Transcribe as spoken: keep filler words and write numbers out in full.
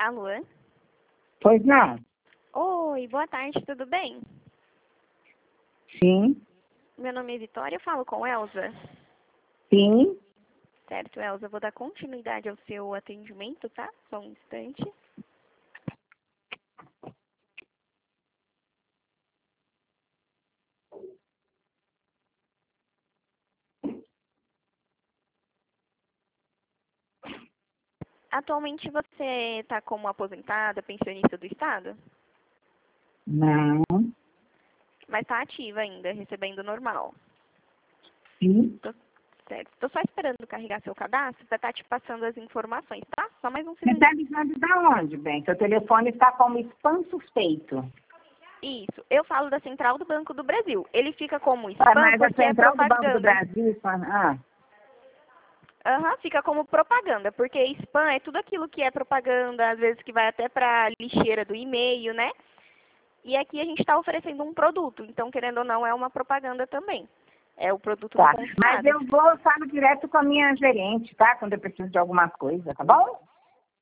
Alô? Pois não? Oi, boa tarde, tudo bem? Sim, Meu nome é Vitória, eu falo com Elza. sim. Certo, Elza, eu vou dar continuidade ao seu atendimento, tá? Só um instante. Atualmente você está como aposentada, pensionista do Estado? Não. Mas está ativa ainda, recebendo normal. Sim. Tô, certo. Estou só esperando carregar seu cadastro para estar te passando as informações, tá? Só mais um Você está segundinho. ligando da onde, bem? Seu telefone está como spam suspeito. Isso, eu falo da Central do Banco do Brasil. Ele fica como Ah, spam mas a porque é Central do Banco do propaganda. Brasil... Ah, Aham, fica como propaganda, porque spam é tudo aquilo que é propaganda, às vezes que vai até para a lixeira do e-mail, né? E aqui a gente está oferecendo um produto, então, querendo ou não, é uma propaganda também. É o produto do tá. Mas consulado. eu vou, falo direto com a minha gerente, tá? Quando eu preciso de alguma coisa, tá bom?